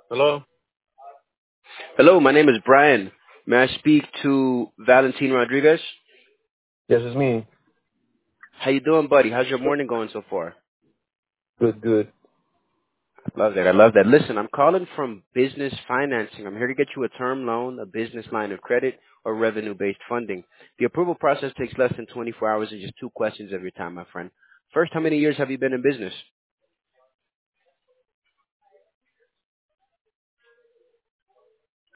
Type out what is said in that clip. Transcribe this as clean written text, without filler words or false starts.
Hello? Hello, my name is Brian. May I speak to Valentin Rodriguez? Yes, it's me. How you doing, buddy? How's your morning going so far? Good, good. I love that. I love that. Listen, I'm calling from business financing. I'm here to get you a term loan, a business line of credit, or revenue-based funding. The approval process takes less than 24 hours and just two questions every time, my friend. First, how many years have you been in business?